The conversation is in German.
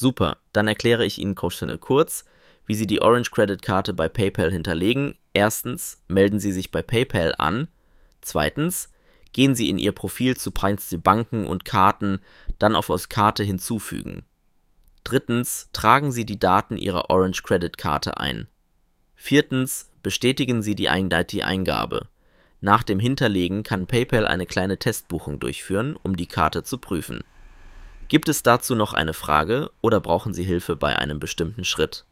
Super, dann erkläre ich Ihnen Coach Finne kurz, wie Sie die Orange Credit Karte bei PayPal hinterlegen. Erstens, melden Sie sich bei PayPal an. Zweitens, gehen Sie in Ihr Profil zu Preis Banken und Karten, dann auf Karte hinzufügen. Drittens, tragen Sie die Daten Ihrer Orange Credit Karte ein. Viertens, bestätigen Sie die Eingabe. Nach dem Hinterlegen kann PayPal eine kleine Testbuchung durchführen, um die Karte zu prüfen. Gibt es dazu noch eine Frage oder brauchen Sie Hilfe bei einem bestimmten Schritt?